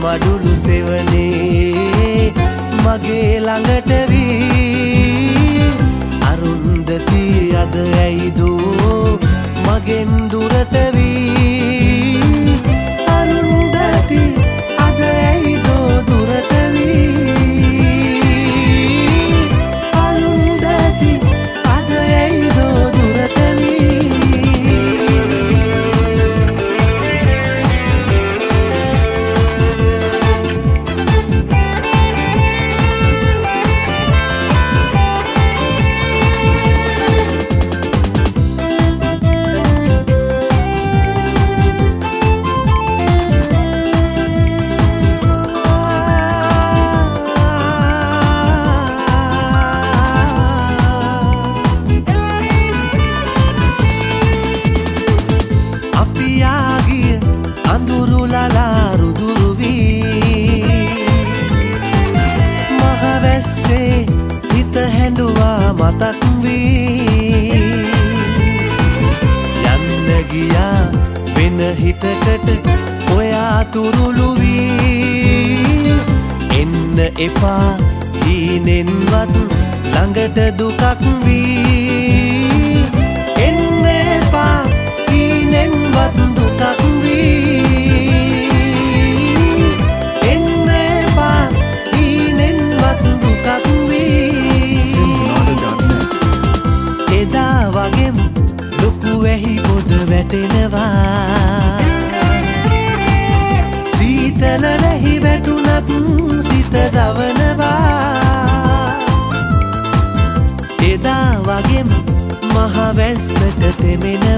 මඩුළු සෙවනේ මගේ ළඟට වී අරුන්දති අද ඇයිදෝ මගෙන් දුරට වී අරුන්දති අද ඇයිදෝ දුරට වී අරුන්දති අද ඇයිදෝ දුරට වී මතක් වී යන්න ගියා වෙන හිතකට ඔයා තුරුළු වී එන්න එපා හීනෙන්වත් ළඟට දුකක් වී එන්න එපා හීනෙන්වත් දුකක් වී එන්න එපා හීනෙන්වත් දුකක් වී එදා වගේම ලොකු වැහි පොද වැටෙනවා සීතල වැහි වැටුණත් සිත දවනවා එදා වගේම මහ වැස්සට තෙමෙනවා